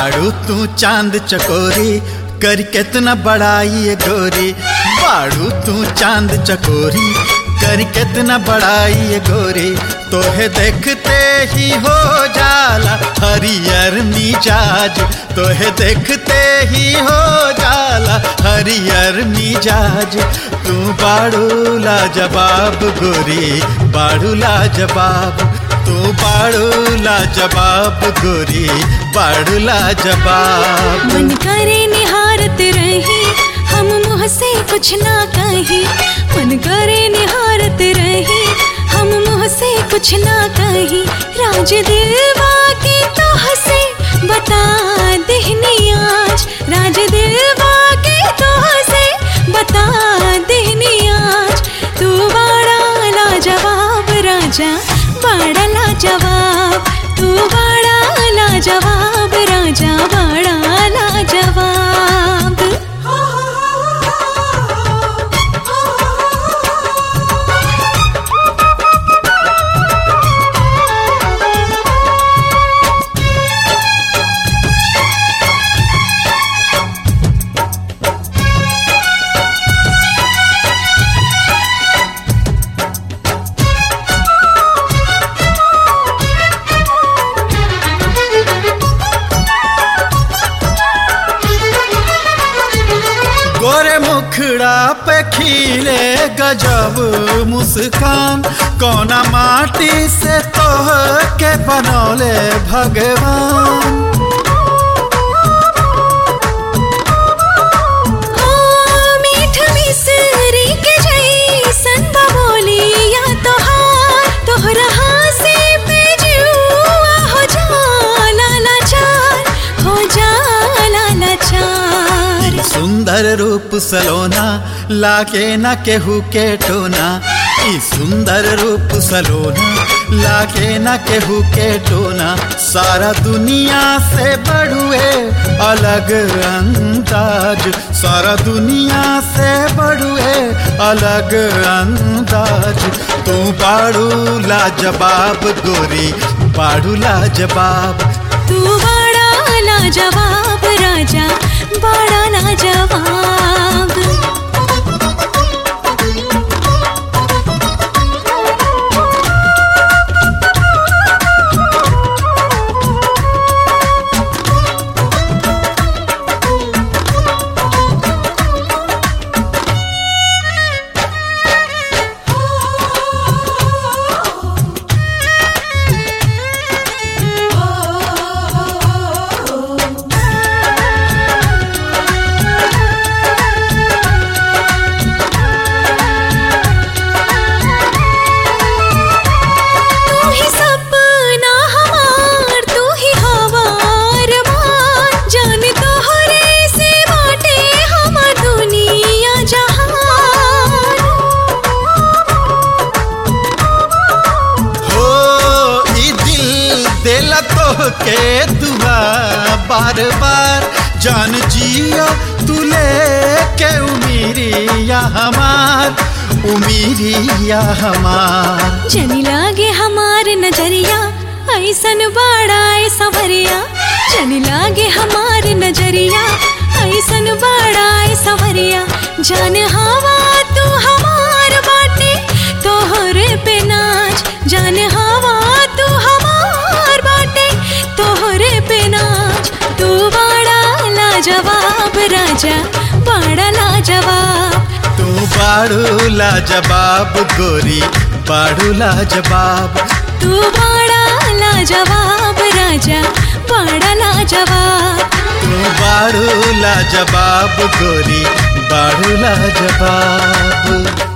बाड़ू तू चांद चकोरी कर कितना बड़ाई ये गोरी। बाड़ू तू चांद चकोरी कर कितना बड़ाई ये गोरी। तोहे देखते ही हो जाला हरियर मिजाज। तोहे देखते ही हो जाला हरियर मिजाज। तू बाड़ू लाजवाब गोरी, बाड़ू लाजवाब। तू बाड़ू लाजवाब गोरी, बाड़ू लाजवाब। मन करे निहारत रही हम मुँह से कुछ ना कही। मन करे निहारत रही हम मुँह से कुछ ना कही। राज दिलवा के तो हंसे बता देहनी आज। राज दिलवा के तो हंसे बता देहनी आज। तू बड़ा लाजवाब राजा, बड़ा लाजवाब। तू बड़ा लाजवाब राजा, बड़ा लाजवाब। गोरे मुखड़ा पे खिले गजब मुस्कान। कोना माटी से तोह के बनौले भगवान। मीठ मिसरी के जैसन बोलिया तोहार। तोहरा से पे जुआ हो जाला लाचार, हो जाला लाचार। सुंदर रूप सलोना लाके न केहू के टोना। ई सुंदर रूप सलोना लाके न केहू के टोना। सारा दुनिया से बढ़ुए अलग अंदाज। सारा दुनिया से बढ़ुए अलग अंदाज। तू बाड़ू लाजवाब गोरी, बाड़ू लाजवाब। तू बड़ा लाजवाब राजा, बड़ा लाजवाब। के दुआ बार बार जान जिया तू लेके उमीरिया हमार, उमीरिया हमार। जनी लागे हमार नजरिया ऐसन बड़ा सवरिया। जनी लागे हमार नजरिया ऐसन बड़ा सवरिया। जान हवा तू हमार बाटे तोहरे पे नाच। जान हवा तू हमार बाटे तोहरे पे नाच। तू बड़ा लाजवाब राजा, बड़ा लाजवाब। तू बाड़ू लाजवाब गोरी, बाड़ू लाजवाब। तू बड़ा लाजवाब राजा, बड़ा लाजवाब। तू बाड़ू लाजवाब गोरी, बाड़ू लाजवाब।